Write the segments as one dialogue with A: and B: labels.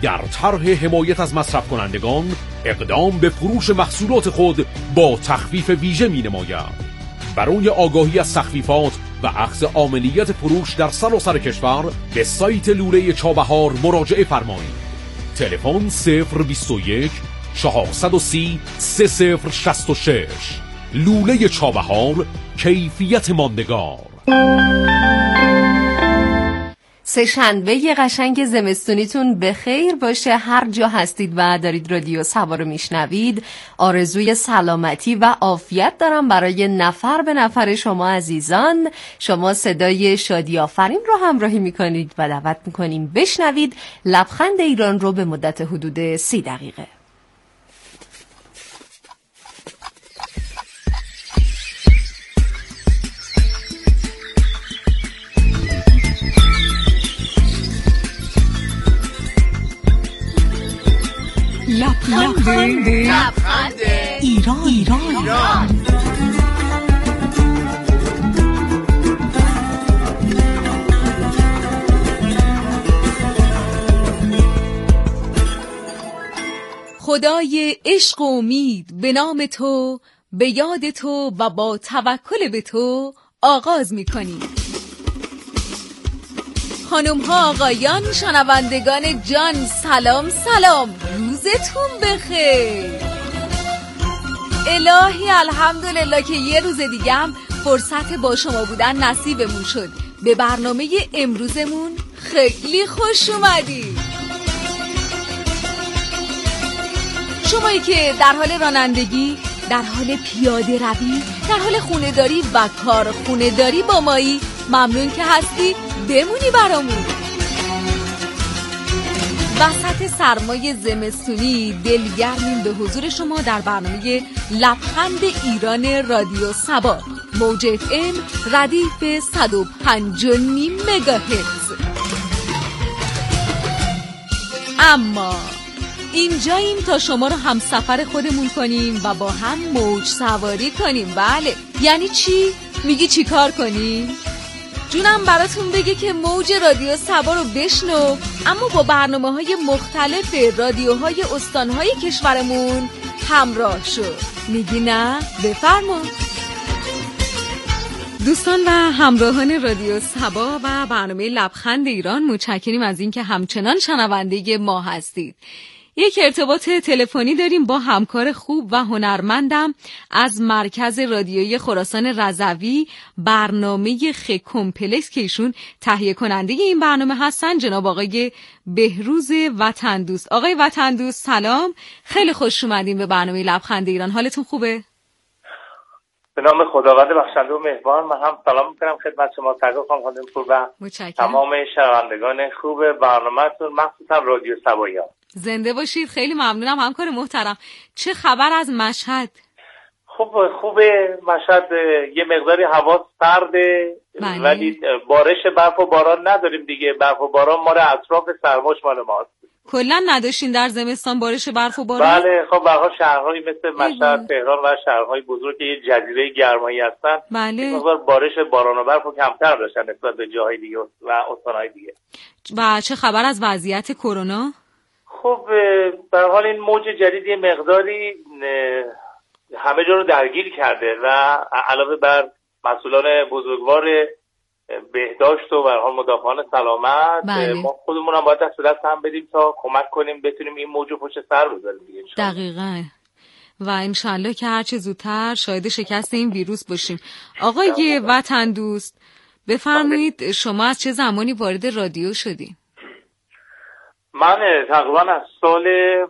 A: در طرح حمایت از مصرف کنندگان اقدام به فروش محصولات خود با تخفیف ویژه می‌نماید. برای آگاهی از تخفیفات و اخذ آمنیت فروش در سراسر کشور به سایت لوله چابهار مراجعه فرمایید. تلفن 021 430 3066. لوله چابهار، کیفیت ماندگار.
B: سه‌شنبه قشنگ زمستونیتون به خیر باشه. هر جا هستید و دارید رادیو سبا رو میشنوید، آرزوی سلامتی و عافیت دارم برای نفر به نفر شما عزیزان. شما صدای شادی آفرین رو همراهی میکنید و دعوت میکنیم بشنوید لبخند ایران رو به مدت حدود 30 دقیقه.
C: لبخند ایران.
D: خدای عشق و امید به نام تو، به یاد تو و با توکل به تو آغاز می‌کنیم. خانم ها آقایان شنوندگان جان، سلام سلام، روزتون بخیر. الهی الحمدلله که یه روز دیگه هم فرصت با شما بودن نصیبمون شد. به برنامه امروزمون خیلی خوش اومدید. شمایی که در حال رانندگی، در حال پیاده روی، در حال خونه‌داری و کار خونه‌داری با مایی، ممنون که هستی، بمونی برامون. وسط سرمای زمستونی دلگرمیم به حضور شما در برنامه لبخند ایران رادیو سبا، موج FM ردیف 105.9 مگاهرتز. اما اینجاییم تا شما رو هم سفر خودمون کنیم و با هم موج سواری کنیم. بله، یعنی چی؟ میگی چی کار کنیم؟ جونم براتون بگه که موج رادیو سبا رو بشنو، اما با برنامه‌های مختلف رادیوهای استانهای کشورمون همراه شو. میگی نه؟ بفرما. دوستان و همراهان رادیو سبا و برنامه لبخند ایران، متشکریم از اینکه همچنان شنونده ما هستید. یک ارتباط تلفنی داریم با همکار خوب و هنرمندم از مرکز رادیویی خراسان رضوی، برنامه خ کمپلکس که ایشون تهیه کننده این برنامه هستن، جناب آقای بهروز وطن دوست. آقای وطن دوست سلام، خیلی خوش اومدین به برنامه لبخند ایران. حالتون خوبه؟
E: به نام خداوند بخشنده و مهربان. من هم سلام میکنم خدمت شما سرکار خانم پور و تمام شنوندگان خوب برنامه‌تون، مخصوصا رادیو سباییان.
D: زنده باشید. خیلی ممنونم همکار محترم. چه خبر از مشهد؟
E: خوبه. مشهد یه مقداری هوا سرده، ولی بارش برف و باران نداریم دیگه. برف و باران مال اطراف سرماش مال ماست.
D: کلا نداشتین در زمستان بارش برف و باران؟
E: بله، خب به هر حال شهرهایی مثل مشهد، تهران و شهرهای بزرگ که یه جزیره گرمایی هستن،
D: بله،
E: مقدار بارش باران و برف کمتر داشتن نسبت به جاهای دیگه و استانهای دیگه.
D: و چه خبر از وضعیت کرونا؟
E: خب به هر حال این موج جدید یه مقداری همه جا رو درگیر کرده و علاوه بر مسئولان بزرگوار بهداشت و به هر حال مدافعان سلامت،
D: بله،
E: ما خودمون هم باید دست به دست هم بدیم تا کمک کنیم بتونیم این موج رو پشت سر بذاریم دیگه.
D: دقیقاً. و انشالله که هرچه زودتر شاهد شکست این ویروس باشیم. آقای وطن دوست بفرمایید، شما از چه زمانی وارد رادیو شدین؟
E: من تقریبا از سال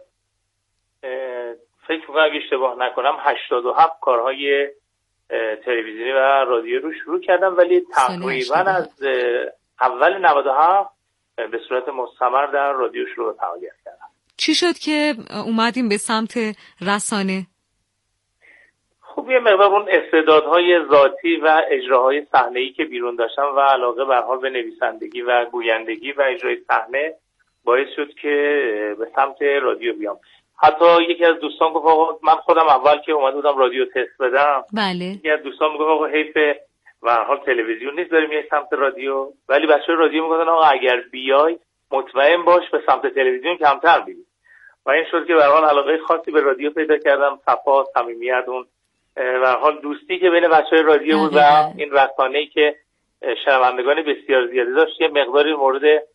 E: فکر میکنم اگه اشتباه نکنم 87 کارهای تلویزیونی و رادیو رو شروع کردم، ولی تقریبا از اول 97 به صورت مستمر در رادیو شروع به فعالیت کردم.
D: چی شد که اومدیم به سمت رسانه؟
E: خب یه مقدار اون استعدادهای ذاتی و اجراهای صحنه‌ای که بیرون داشتم و علاقه به هر حال به نویسندگی و گویندگی و اجرای صحنه باعث شد که به سمت رادیو بیام. حتی یکی از دوستان گفت آقا، من خودم اول که اومده بودم رادیو تست بدم،
D: بله،
E: یکی از دوستان میگفت آقا حیف و هر حال تلویزیون نیست داریم میای سمت رادیو، ولی بچه‌ها رادیو میگفتن آقا اگر بیای مطمئن باش به سمت تلویزیون کمتر میری. و این شد که به هر حال علاقه خاصی به رادیو پیدا کردم. صفا، صمیمیت، اون به هر حال دوستی که بین بچهای رادیو بود و این رسانه‌ای که شنوندگان بسیار زیادی داشت یه مقداری مورد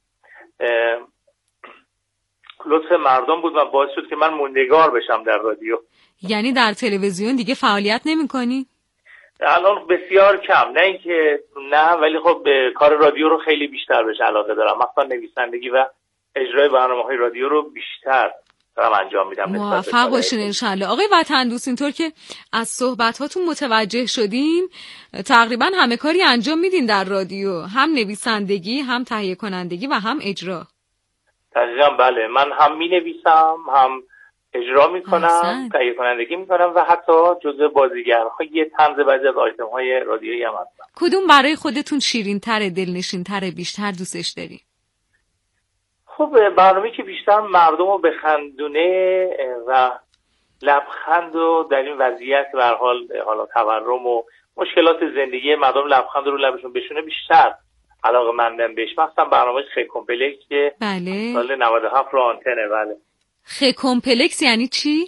E: لطف مردم بود و باعث شد که من موندگار بشم در رادیو.
D: یعنی در تلویزیون دیگه فعالیت نمی‌کنی؟
E: الان بسیار کم، نه اینکه نه، ولی خب به کار رادیو رو خیلی بیشتر بهش علاقه دارم. مثلا نویسندگی و اجرای برنامه‌های رادیو رو بیشتر دارم انجام میدم.
D: موفق باشین انشالله. آقای وطن دوست، اینطور که از صحبتاتون متوجه شدیم تقریبا همه کاری انجام میدین در رادیو، هم نویسندگی، هم تهیه کنندگی و هم اجرا.
E: دقیقاً بله، من هم مینویسم، هم اجرا میکنم، تهیه کنندگی میکنم و حتی جزء بازیگرهای طنز بعضی از آیتم‌های رادیویی هم هستم.
D: کدوم برای خودتون شیرین‌تره، دلنشین‌تره، بیشتر دوستش داری؟
E: خب برنامه‌ای که بیشتر مردم رو بخندونه و لبخند رو در این وضعیت به هر حال تورم و مشکلات زندگی مردم لبخند رو لبشون بشونه بیشتر علاقه‌مندم بهش. مثلا برنامه خیلی کمپلکس که
D: بله
E: سال 97 رو آنتنه. بله
D: خیلی کمپلکس یعنی چی؟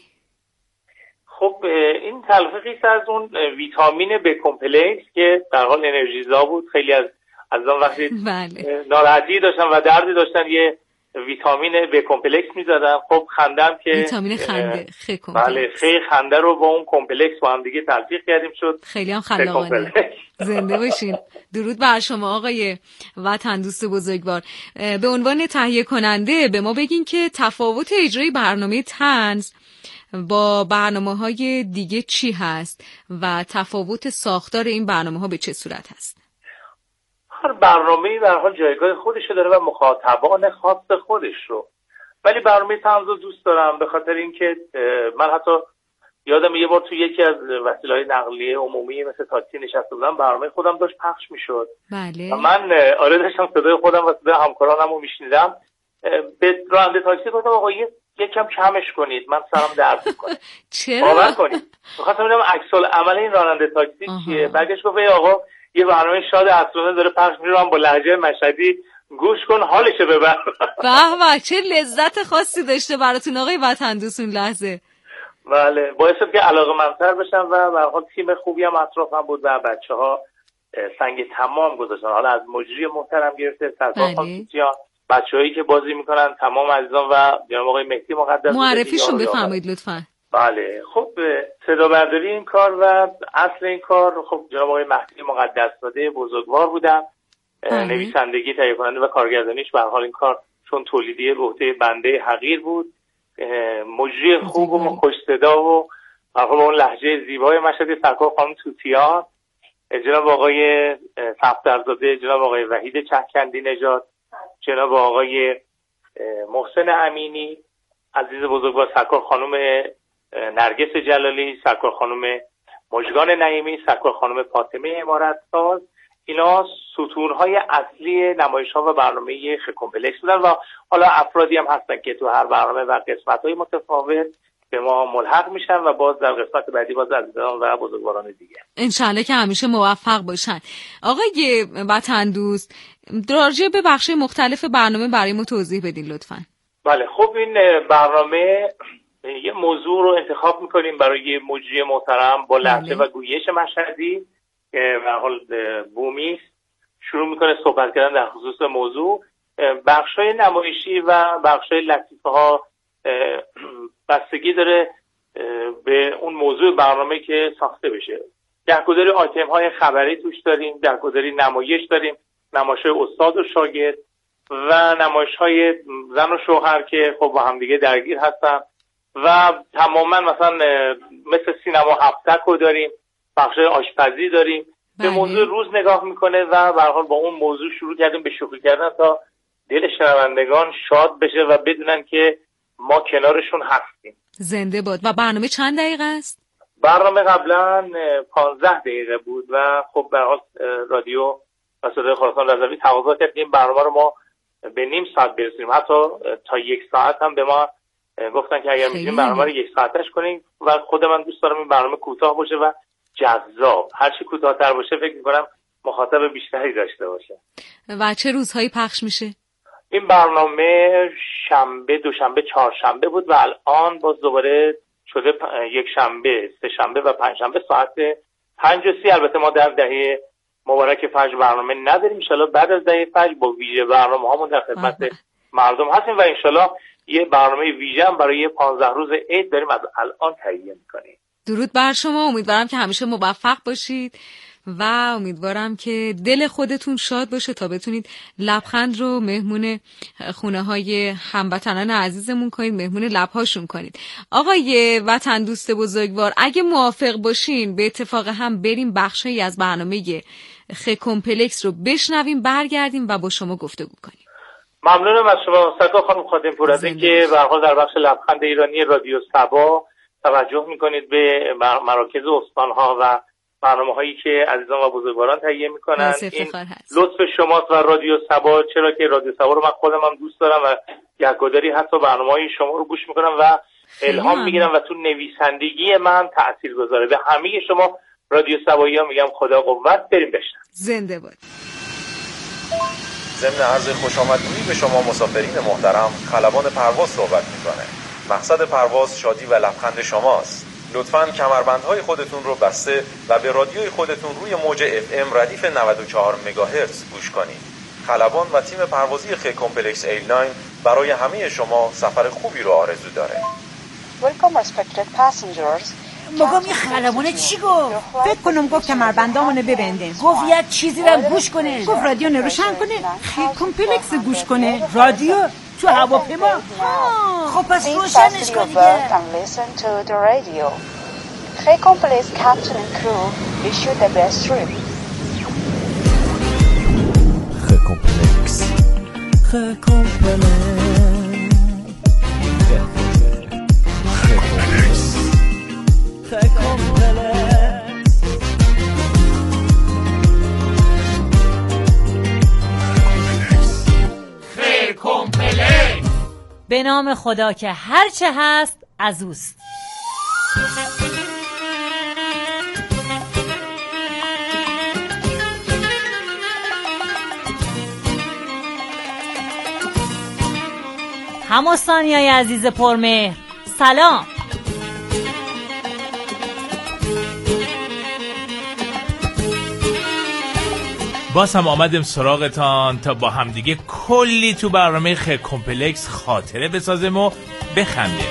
E: خب این تلفیقی از اون ویتامین ب کمپلکس که در حال انرژیزا بود. خیلی از اون وقتی
D: بله.
E: ناراحتی داشتن و دردی داشتن یه ویتامین ب کمپلکس می‌زدن. خب خندم که
D: ویتامین خنده، خیلی کمپلکس.
E: بله خیلی خنده رو با اون کمپلکس با هم دیگه تلفیق کردیم، شد
D: خیلی هم خلاقانه. زنده باشین. درود بر شما آقای وطن دوست بزرگوار. به عنوان تهیه کننده به ما بگین که تفاوت اجرای برنامه طنز با برنامه‌های دیگه چی هست و تفاوت ساختار این برنامه‌ها به چه صورت هست؟
E: هر برنامه‌ای به هر حال جایگاه خودش رو داره و مخاطبان خاص خودش رو. ولی برنامه طنز رو دوست دارم به خاطر اینکه من حتی یادم یه بار تو یکی از وسیله‌های نقلیه عمومی مثل تاکسی نشسته بودم، برنامه خودم داشت پخش می‌شد.
D: بله.
E: و من داشتم صدای خودم و صدای همکارانم رو میشنیدم. به راننده تاکسی گفتم آقا یکم کمش کنید، من سرم درد می‌کنه.
D: چرا؟
E: باور کنید. می‌خواستم ببینم عکس‌العمل این راننده تاکسی چیه. بعدش گفت آقا یه برنامه شاد عصرانه داره پخش میشه، من با لهجه مشهدی گوش کن حالشو ببر.
D: به چه لذت خاصی داشته براتون آقای وطن دوست اون لحظه.
E: بله باعث شد که علاقه‌مندتر بشم و به هر حال تیم خوبی هم اطرافم بود و بچه‌ها سنگ تمام گذاشتن. حالا از مجری محترم گرفته سرکار خانم بچه‌هایی که بازی میکنن، تمام عزیزان و جناب آقای مهدی مقدس
D: معرفیشون بفرمایید لطفاً.
E: بله خب صدا برداری این کار و اصل این کار خب جناب آقای مهدی مقدس‌زاده بزرگوار بودن. نویسندگی، تهیه کننده و کارگردانیش به هر حال این کار چون تولیدی به عهده بنده حقیر بود. مجری خوب و خوش صدا و به هر حال اون لهجه زیبای مشهدی سرکار خانم توتیان، جناب آقای صفدرزاده، جناب آقای وحید چهکندی نژاد، جناب آقای محسن امینی عزیز بزرگوار، سرکار خانم نرگس جلالی، سرکار خانم مژگان نعیمی، سرکار خانم فاطمه امارتساز. اینا ستون‌های اصلی نمایش‌ها و برنامه خیلی کمپلکس بودن و حالا افرادی هم هستن که تو هر برنامه و قسمت‌های متفاوت به ما ملحق میشن و باز در قسمت بعدی باز عزیزان و بزرگواران دیگه
D: انشالله که همیشه موفق باشن. آقای وطن دوست راجع به بخش مختلف برنامه برای ما توضیح بدین لطفاً.
E: بله خب این برنامه یه موضوع رو انتخاب میکنیم برای مجری محترم با لهجه و گویش مشهدی که به حال بومی شروع میکنه صحبت کردن در خصوص موضوع. بخشای نمایشی و بخشای لطیفه ها بستگی داره به اون موضوع برنامه که ساخته بشه. گهگداری آیتم های خبری توش داریم، گهگداری نمایش داریم، نمایش های استاد و شاگرد و نمایش های زن و شوهر که خب با هم دیگه درگیر هستن و تماما مثلا مثل سینما هفتک داریم، بخشای آشپزی داریم. به موضوع روز نگاه میکنه و به هر حال با اون موضوع شروع کردیم به شوخی کردن تا دل شنوندگان شاد بشه و بدونن که ما کنارشون هستیم.
D: زنده باد. و برنامه چند دقیقه است؟
E: برنامه قبلا 15 دقیقه بود و خب به هر حال رادیو و صدای خراسان رضوی تقاضا کرد این برنامه رو ما به نیم ساعت برسونیم. حتی تا 1 ساعت هم به ما گفتن که اگر میتونیم برنامه رو 1 ساعتش کنیم و خود من دوست دارم این برنامه کوتاه باشه و جذاب. هر چی کوتاه‌تر باشه فکر می‌کنم مخاطب بیشتری داشته باشه.
D: و چه روزهایی پخش میشه؟
E: این برنامه شنبه، دوشنبه، چهارشنبه بود و الان باز دوباره شده یک شنبه، سه شنبه و پنج شنبه ساعت 5:30. البته ما در دهه مبارک فجر برنامه نداریم. انشالله بعد از دهه فجر با ویژه برنامه هامون در خدمت مردم هستیم و انشالله یه برنامه ویژه هم برای 15 روز عید داریم از الان تهیه می‌کنیم.
D: درود بر شما. امیدوارم که همیشه موفق باشید و امیدوارم که دل خودتون شاد باشه تا بتونید لبخند رو مهمون خونه های هموطنان عزیزمون کنید، مهمون لبهاشون کنید. آقای وطن دوست بزرگوار، اگه موافق باشین به اتفاق هم بریم بخشی از برنامه خ کمپلکس رو بشنویم، برگردیم و با شما گفتگو کنیم.
E: ممنونم از شما سرکار خانم خادم پور از اینکه به هر حال در بخش لبخند ایرانی رادیو صبا توجه میکنید به مراکز استان‌ها و برنامه‌هایی که عزیزان و بزرگواران تهیه میکنن. این لطف شماست و رادیو صبا، چرا که رادیو صبا رو من خودم هم دوست دارم و یکگداری حتی برنامه‌های شما رو گوش میکنم و الهام میگیرم و تو نویسندگی من تاثیرگذاره. به همه شما رادیو صبایی‌ها میگم خدا قوت. بریم بشنویم.
D: زنده باد.
F: ضمن عرض خوشامدگویی به شما مسافرین محترم، خلبان پرواز صحبت میکنه. مقصد پرواز شادی و لبخند شماست. لطفاً کمربندهای خودتون رو بسته و به رادیوی خودتون روی موج FM ردیف 94 مگاهرتز گوش کنید. خلبان و تیم پروازی خ کمپلکس ایرلاین برای همه شما سفر خوبی رو آرزو داره.
G: Welcome respected passengers.
H: بابام یه خلبانه چی گفت؟ فکر کنم گفت کمربندامونو ببندین. گفت یه چیزی رو گوش کنه. گفت رادیو روشن کنه. خ کمپلکس گوش کنه. رادیو تو هواپیما. خب پس روشنش کن دیگه.
G: خ کمپلکس کاپتن and crew wish you the best trip.
I: خ کمپلکس. خ کمپلکس.
H: به نام خدا که هرچه هست از اوست. هموستانیای عزیز پرمهر، سلام.
J: باز هم آمدیم سراغتان تا با همدیگه کلی تو برنامه خ کمپلکس خاطره بسازیم و بخندیم.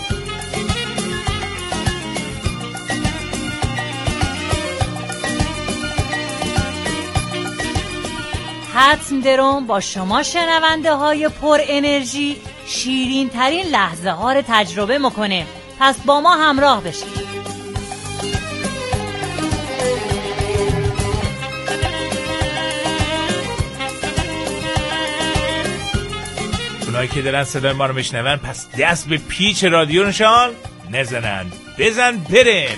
H: حتم درم با شما شنونده های پر انرژی شیرین ترین لحظه ها رو تجربه میکنه. پس با ما همراه بشید.
J: اونایی که دارن صدای ما رو میشنون پس دست به پیچ رادیو نشان نزنن، بزن بریم.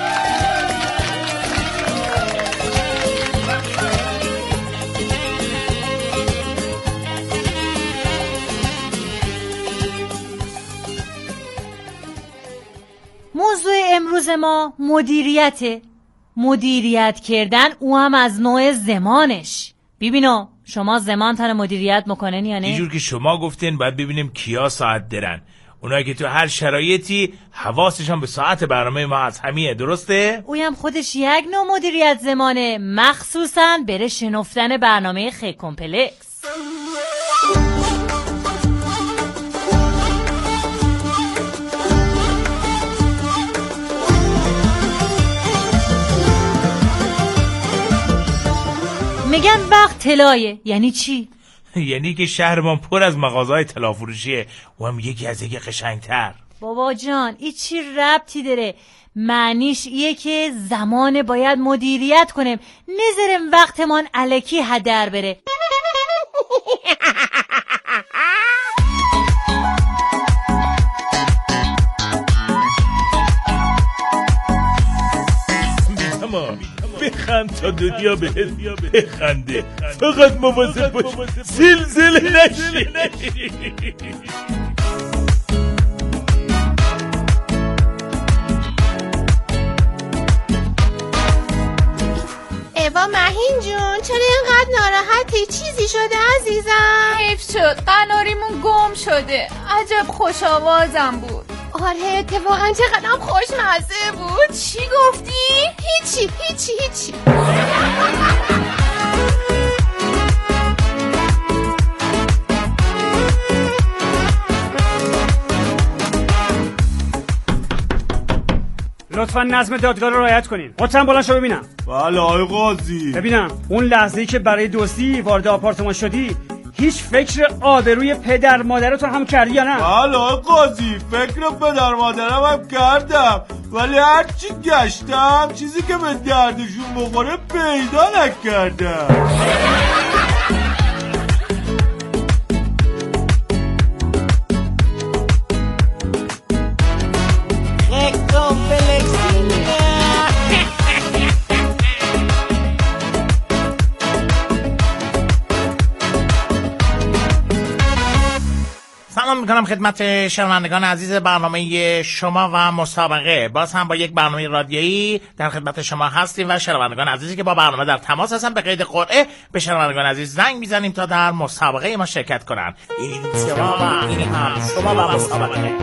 H: موضوع امروز ما مدیریته. مدیریت کردن او هم از نوع زمانش. ببینو شما زمان تن مدیریت میکنن یا نه؟
J: اینجور که شما گفتین باید ببینیم کیا ساعت درن. اونایی که تو هر شرایطی حواسشون به ساعت برنامه ما از همیه، درسته؟
H: اوی هم خودش یک نوع مدیریت زمانه، مخصوصا بره شنفتن برنامه خ کمپلکس. میگن وقت طلایه. یعنی چی؟
J: یعنی که شهرمان پر از مغازه‌های طلا فروشیه و هم یکی از یکی قشنگتر.
H: بابا جان این چی ربطی داره؟ معنیش ایه که زمان باید مدیریت کنیم، نذاریم وقتمان الکی هدر بره.
J: بخند تا دنیا بهت بخنده، فقط مواظب باش زلزله نشی.
K: ایوا مهین جون چرا اینقدر ناراحتی؟ چیزی شده عزیزم؟
L: حیف
K: شد، قناریمون گم شده. عجب خوش آوازم بود.
L: آره اتفاقا چقدرم خوشمزه بود.
K: چی گفتی؟
L: هیچی.
M: لطفا نظم دادگاه رو رعایت کنین. مطمئن بلند شو ببینم.
N: بله آقای قاضی.
M: ببینم اون لحظه‌ای که برای دزدی وارد آپارتمان شدی هیچ فکر آبروی پدر مادرتون هم کردی یا نه؟
N: بله آقای قاضی، فکر پدر مادرم هم کردم، ولی هرچی گشتم چیزی که به دردشون بخوره پیدا نکردم.
J: سلام میکنم خدمت شنوندگان عزیز برنامه شما و مسابقه. باز هم با یک برنامه رادیویی در خدمت شما هستیم و شنوندگان عزیزی که با برنامه در تماس هستن به قید قرعه به شنوندگان عزیز زنگ میزنیم تا در مسابقه ما شرکت کنن. این شما و این هم شما و مسابقه.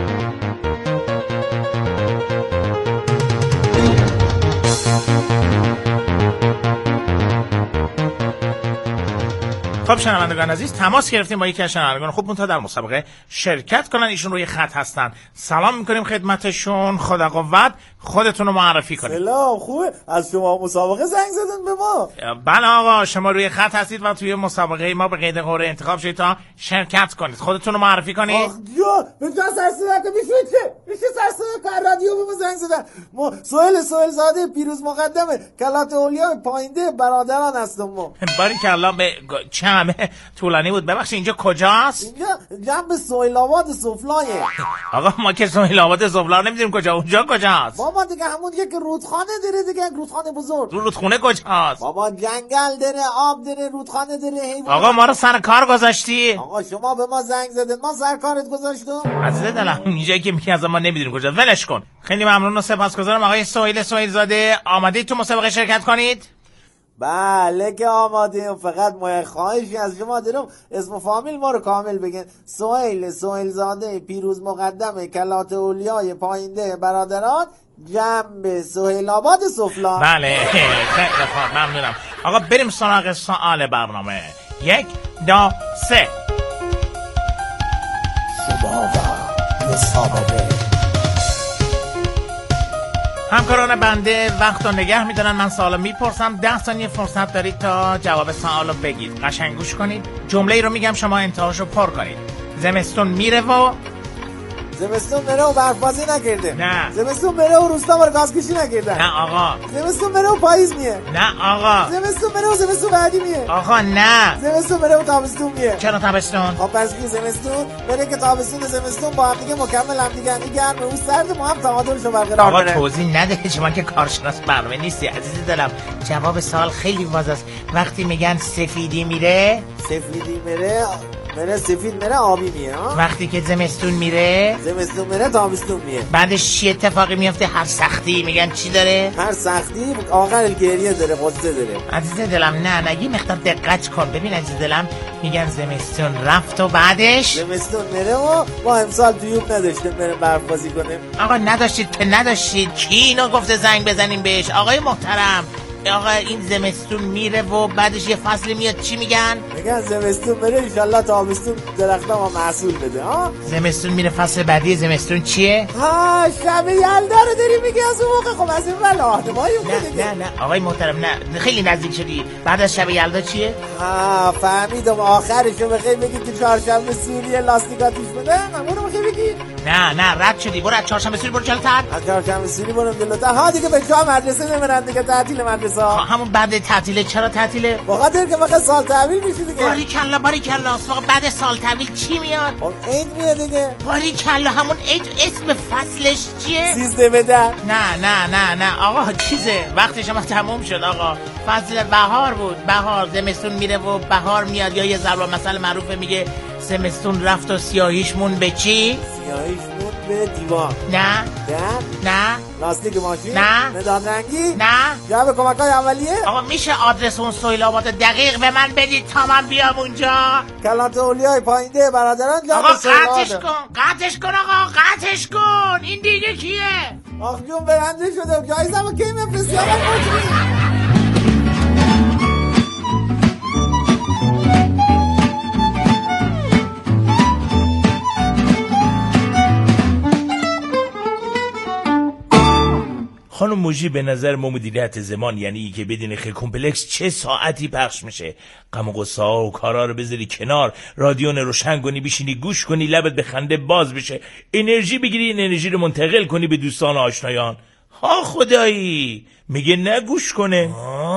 J: خب شنوندگان عزیز تماس گرفتیم با یکی از شنوندگان خوبمون تا در مسابقه شرکت کنن. ایشون روی خط هستن. سلام میکنیم خدمتشون. خدا قوت، خودتون رو معرفی کنید.
O: سلام، خوبه؟ از شما مسابقه زنگ زدن به ما؟
J: بله آقا، شما روی خط هستید و توی مسابقه ما به قید قرعه انتخاب شدید تا شرکت کنید. خودتون رو معرفی کنید.
O: آخ جو، به جا سرسده که میشه سرسده که رادیو به ما زنگ زدن. ما سهیل زاده پیروز مقدمه کلات اولیا پاینده برادران هستم. ما
J: باریکلا. به چمه طولانی بود. ببخشید اینجا کجاست؟
O: اینجا جنب سهیل آباد سفلایه.
J: آقا ما که سهیل آباد سفلا نمیدونیم کجا. اونجا کجاست؟
O: بابا دیگه همون که رودخانه داره دیگه، رودخانه بزرگ.
J: رودخانه کجاست؟
O: بابا جنگل داره، آب داره، رودخانه داره، حیوان.
J: آقا ما رو سر کار گذاشتی؟
O: آقا شما به ما زنگ زدید، ما سر کارت گذاشتم.
J: عزیز دلم اینجایی که میگی از ما نمیدونیم کجا، ولش کن. خیلی ممنون و سپاسگزارم. آقای سهیل زاده، آمادید تو مسابقه شرکت کنید؟
O: بله که آمادیم. فقط ما خواهشی از شما دارم اسم و فامیل ما رو کامل بگین. سهیل زاده پیروز مقدمه کلات اولیای پاینده برادران جنب سهیل آباد سفلا.
J: بله خیلی خوب، ممنونم. آقا بریم سراغ سوال برنامه. 1 2 3.
O: شما و مسابقه.
J: همکاران بنده وقت رو نگه میدارن، من سوالو میپرسم. 10 ثانیه فرصت دارید تا جواب سوالو بگید. قشنگ گوش کنید. جمله رو میگم شما انتهاشو پر کنید. زمستون میره و
O: زمستون بره و برفبازی نکرده.
J: نه.
O: زمستون بره و روستا باره گاز کشی نکرده.
J: نه آقا.
O: زمستون بره و پاییز میه.
J: نه آقا.
O: زمستون بره و زمستون بعدی میه.
J: آقا نه.
O: زمستون بره و تابستون میه.
J: چرا تابستون؟
O: خب پس که زمستون بره که تابستون زمستون با هم دیگه مکمل هم دیگه، این گرمه اون سرد، ما هم تعادلشو برقرار
J: کنه.
O: آقا
J: توضیح نده، شما که کارشناس برنامه نیستی عزیز دلم. جواب سوال خیلی واضحه است. وقتی میگن سفیدی میره
O: سفید میره آبی میه.
J: وقتی که زمستون میره
O: تابستون میه.
J: بعدش چی اتفاقی میفته؟ هر سختی میگن چی داره؟
O: هر سختی آخر گریه داره، قصه داره.
J: عزیز دلم نه یه مقدار دقت کن. ببین عزیز دلم، میگن زمستون رفت و بعدش
O: زمستون میره و ما امسال تویوب نداشتیم بریم برف بازی کنیم.
J: آقا نداشتید. کی اینو گفته زنگ بزنیم بهش؟ آقای محترم، آقا این زمستون میره و بعدش یه فصل میاد، چی میگن
O: زمستون میره انشالله تابستون درخت ما محصول بده.
J: زمستون میره، فصل بعدی زمستون چیه؟
O: شب یلدا رو داری میگی از اون موقع؟ خب از این ول آدمایی
J: نه آقای محترم، نه خیلی نزدیک شدی. بعد از شب یلدا چیه؟
O: فهمیدم، آخرشو بخیر بگی که چهارشنبه سوریه لاستیکاتیش بدن، همونو بخیر بگی.
J: نه رد شدی. برو از چهارشنبه سوری برو جلوتر.
O: از چهارشنبه سوری برو جلوتر. دیگه به جا مدرسه نمیرن دیگه، تعطیل مدرسه.
J: همون بعد تعطیله. چرا تعطیله؟
O: بخاطر که وقت سال تحویل میشه دیگه.
J: باریکلا. واقعا بعد سال تحویل چی میاد؟
O: عید میاد دیگه.
J: باریکلا، همون عید. اسم فصلش چیه؟
O: 13 10.
J: نه آقا، چیزه وقتی شما تموم شد آقا. فصل بهار بود. بهار. زمستون میره و بهار میاد. یا یه ضرب مثل معروفه میگه زمستون رفت و سیاهیش مون به چی؟
O: سیاهیش مون به دیوار.
J: نه
O: در
J: نه
O: لاستیک ماشین.
J: نه
O: مداد رنگی.
J: نه
O: جواب کمک‌های اولیه.
J: آقا میشه آدرس اون سهیل آباد دقیق به من بدید تا من بیام اونجا؟
O: کلات اولیای پاینده برادران.
J: آقا قطعش کن آقا قطعش کن. این دیگه کیه؟
O: آخ جون برنده شده جایزمو کی میفرستی آقا مجری؟
J: خانم موجی به نظر ما مدیریت زمان یعنی که بدین خیلی کمپلکس چه ساعتی پخش میشه. غم و غصه ها و کارا رو بذاری کنار، رادیو روشن کنی، بشینی گوش کنی، لبت به خنده باز بشه، انرژی بگیری، این انرژی رو منتقل کنی به دوستان و آشنایان. ها خدایی میگه نگوش کنه.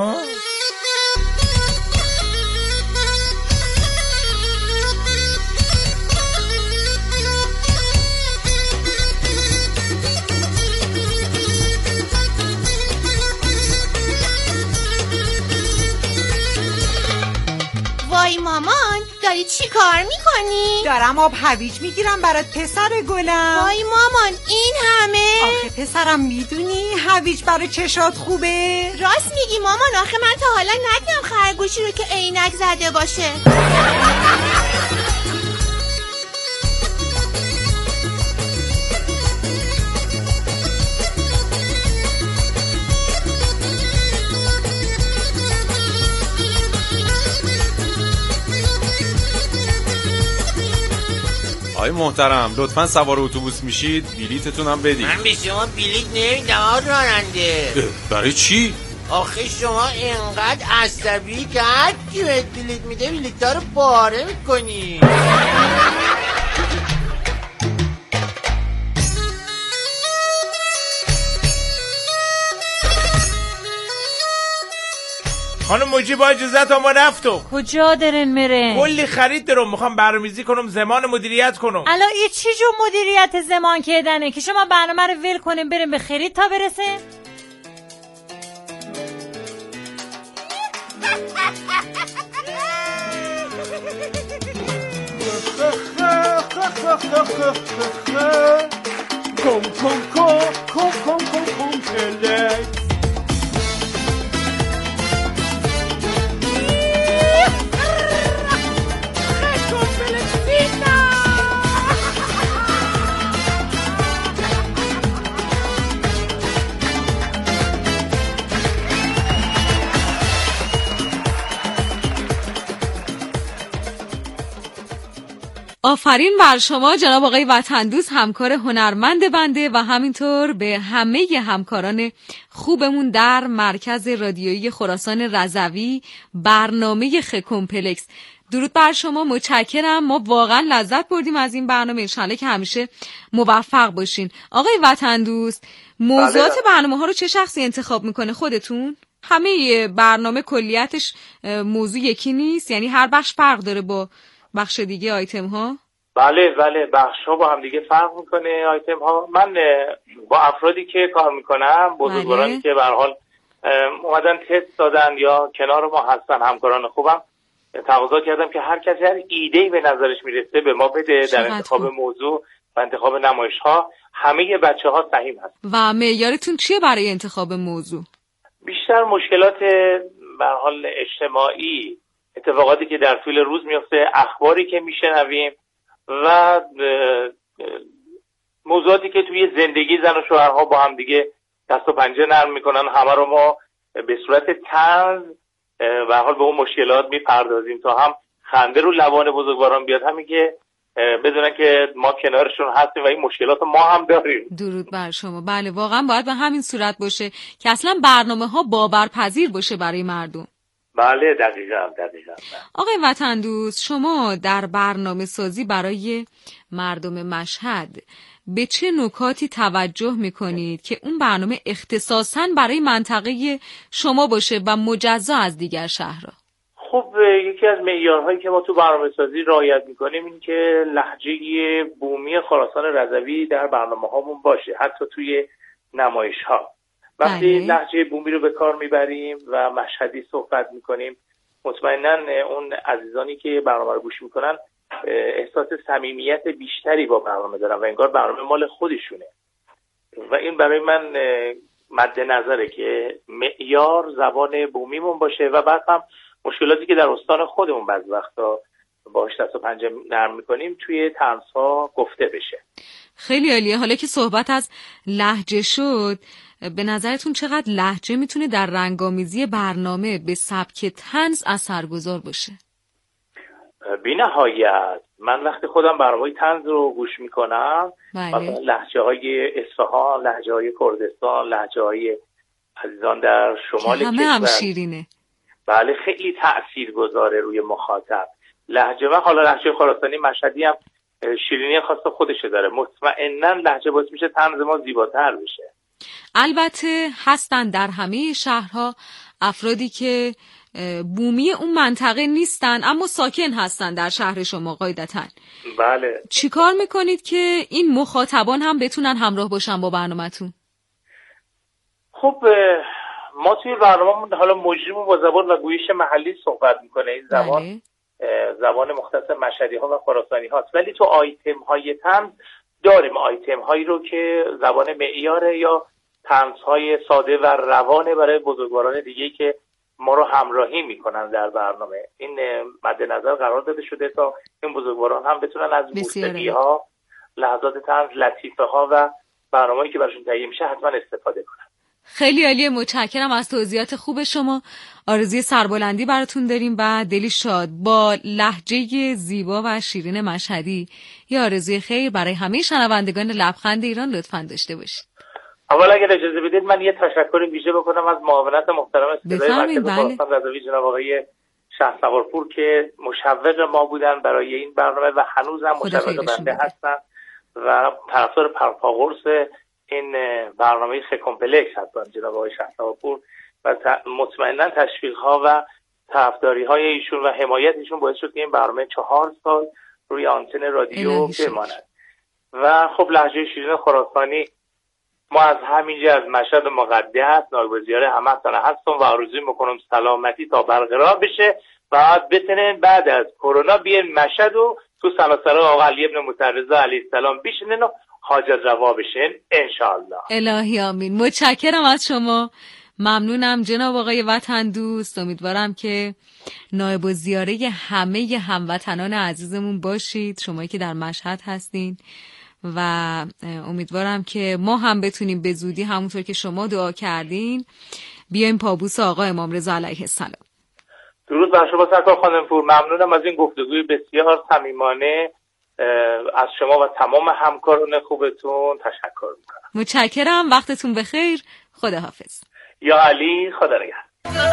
L: وای مامان داری چی کار میکنی؟
H: دارم آب هویج میگیرم برات پسر گلم.
L: وای مامان این همه؟
H: آخه پسرم میدونی هویج برای چشات خوبه؟
L: راست میگی مامان، آخه من تا حالا ندیدم خرگوشی رو که عینک زده باشه.
P: آقای محترم لطفاً سوار اتوبوس میشید بلیتتون هم بدید.
Q: من به شما بلیت نمیدم آقا راننده.
P: برای چی؟
Q: آخه شما اینقدر عصبی که هر کی بهت بلیت میده بلیت‌ها رو پاره میکنی.
J: خانم موجی با اجازت ما رفتم.
H: کجا درن میرن؟
J: کلی خرید دارم، میخوام برنامه‌ریزی کنم، زمان مدیریت کنم.
H: الان این چی جو مدیریت زمان کردنه که شما برنامه رو ول کنیم بریم به خرید تا برسه؟
D: آفرین بر شما جناب آقای وطندوست، همکار هنرمند بنده و همینطور به همه همکاران خوبمون در مرکز رادیویی خراسان رضوی برنامه کمپلکس. درود بر شما، متشکرم. ما واقعا لذت بردیم از این برنامه، انشالله که همیشه موفق باشین. آقای وطندوست، موضوعات برنامه ها رو چه شخصی انتخاب میکنه؟ خودتون؟ همه برنامه کلیتش موضوع یکی نیست؟ یعنی هر بخش فرق داره با بخش دیگه آیتم ها؟
E: بله بخش ها با هم دیگه فرق میکنه آیتم ها. من با افرادی که کار میکنم، بزرگوارانی که به هر حال اومدن تست دادن یا کنار ما هستن، همکاران خوبم، تقاضا کردم که هر کسی هر ایده‌ای به نظرش میرسه به ما بده در انتخاب موضوع و انتخاب نمایش ها. همه بچه‌ها سهیم هست.
D: و معیارتون چیه برای انتخاب موضوع؟
E: بیشتر مشکلات به هر حال اجتماعی، اتفاقاتی که در طول روز میفته، اخباری که میشنویم و موضوعاتی که توی زندگی زن و شوهرها با هم دیگه دست و پنجه نرم میکنن، همه رو ما به صورت طنز به هر حال به اون مشکلات میپردازیم تا هم خنده رو لبان بزرگواران بیاد، همین که بدونن که ما کنارشون هستیم و این مشکلات ما هم داریم.
D: درود بر شما. بله واقعا باید به همین صورت باشه که اصلا برنامه ها باورپذیر باشه برای مردم.
E: بله دقیقاً.
D: آقای وطندوست، شما در برنامه سازی برای مردم مشهد به چه نکاتی توجه میکنید که اون برنامه اختصاصاً برای منطقه شما باشه و مجزا از دیگر شهرها؟
E: خب یکی از معیارهایی که ما تو برنامه سازی رعایت میکنیم این که لهجه بومی خراسان رضوی در برنامه هامون باشه، حتی توی نمایش ها. وقتی لهجه بومی رو به کار میبریم و مشهدی صحبت میکنیم، مطمئناً اون عزیزانی که برنامه رو گوش میکنن احساس صمیمیت بیشتری با برنامه دارن و انگار برنامه مال خودشونه و این برای من مد نظره که معیار زبان بومیمون باشه و بعد هم مشکلاتی که در استان خودمون بعضی وقتا باهاش دست و پنجه نرم میکنیم توی طنزها گفته بشه.
D: خیلی عالیه. حالا که صحبت از لهجه شد، به نظرتون چقدر لهجه میتونه در رنگامیزی برنامه به سبک طنز اثرگذار باشه؟
E: بی نهایت. من وقتی خودم برنامه‌های طنز رو گوش میکنم مثلا لهجه‌های اصفهان، لهجه‌های کردستان، لهجه‌های عزیزان در شمال کشور
D: همه هم شیرینه.
E: بله خیلی تاثیرگذاره روی مخاطب. لهجه من حالا لهجه خراسانی مشهدی هم شیرینی خاص خودشه داره. مطمئناً لهجه باعث میشه طنز ما زیباتر بشه.
D: البته هستن در همه شهرها افرادی که بومی اون منطقه نیستن اما ساکن هستن در شهر شما قاعدتاً.
E: بله.
D: چیکار میکنید که این مخاطبان هم بتونن همراه باشن با برنامه‌تون؟
E: خب ما توی برنامه‌مون حالا مجریمون با زبان و گویش محلی صحبت میکنه. این زبان زبان مختص مشهدی ها و خراسانی هاست، ولی تو آیتم های طنز داریم آیتم هایی رو که زبان معیاره یا طنز های ساده و روانه برای بزرگواران دیگه که ما رو همراهی میکنن در برنامه. این مد نظر قرار داده شده تا این بزرگواران هم بتونن از موسیقی ها، لحظات طنز، لطیفه ها و برنامه‌ای که براشون تهیه میشه حتما استفاده کنن.
D: خیلی عالیه. متشکرم از توضیحات خوب شما. آرزوی سربلندی براتون داریم و دلی شاد. با لهجه زیبا و شیرین مشهدی یه آرزوی خیر برای همه شنوندگان لبخند ایران لطفاً داشته باشید.
E: اول اگر اجازه بدید من یه تشکر ویژه بکنم از معاونت محترم صدای مرکز خراسان رضوی جناب آقای شهسوارپور که مشوق ما بودن برای این برنامه و هنوز هم مشوق بنده هستن و طرفدار پرپاقرص این برنامه خ کمپلکس هستن جناب آقای شهسوارپور و مطمئنا تشویق ها و طرفداری های ایشون و حمایت ایشون باعث شد که این برنامه 4 سال روی آنتن رادیو بماند. و خب لهجه شیرین خراسانی ما از همینجا از مشهد مقدس نایب الوزیر همه هستم و آرزوی میکنم سلامتی تا برقرار بشه و بتونن بعد از کرونا بیان مشهد و تو سلاسل آقا علی ابن مطرزا علیه السلام بشینن و حاجت روا بشن انشاءالله.
D: الهی آمین. متشکرم از شما. ممنونم جناب آقای وطن دوست. امیدوارم که نایب الزیاره همه هموطنان عزیزمون باشید، شمایی که در مشهد هستین، و امیدوارم که ما هم بتونیم به زودی همونطور که شما دعا کردین بیایم پابوس آقا امام رضا علیه السلام.
E: درود بر شما سرکار خانم پور. ممنونم از این گفتگوی بسیار صمیمانه. از شما و تمام همکاران خوبتون تشکر میکنم.
D: متشکرم. وقتتون بخیر. خداحافظ.
E: یا علی خدا نگهدار.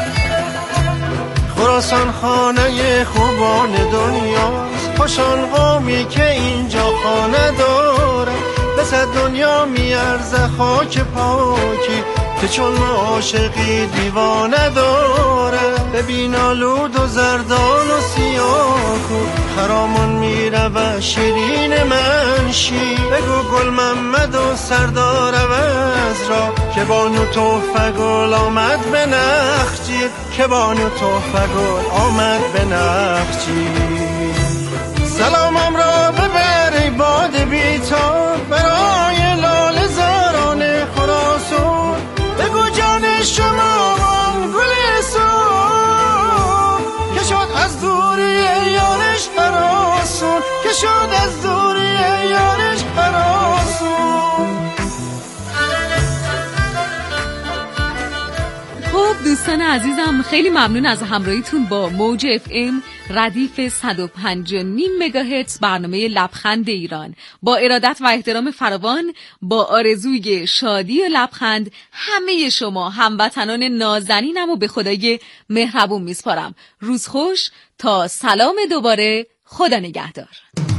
R: خراسان خانه خوبان دنیاست، خوشان قومی که اینجا خانه داره، به صد دنیا میارزه خاک پاکی که چون عاشقی دیوانه داره. ببین آلود و زردان و سیاه خرامان میره و شیرین منشی، بگو گل محمد و سردار عوض را که بانو تحفه گل آمد به نخجیر، که بانو تحفه گل آمد به نخجیر. سلامم را ببر ای باد بی‌تاب برای لاله زاران خراسان، بگو جان شما گل سون که شد از دوری یارش هراسون، که شد از دوری یارش هراسون.
D: خب دوستان عزیزم، خیلی ممنون از همراهیتون با موج FM ردیف 105.5 مگاهرتز برنامه لبخند ایران. با ارادت و احترام فراوان، با آرزوی شادی و لبخند همه شما هموطنان نازنینم و به خدای مهربون میسپارم. روز خوش تا سلام دوباره. خدا نگهدار.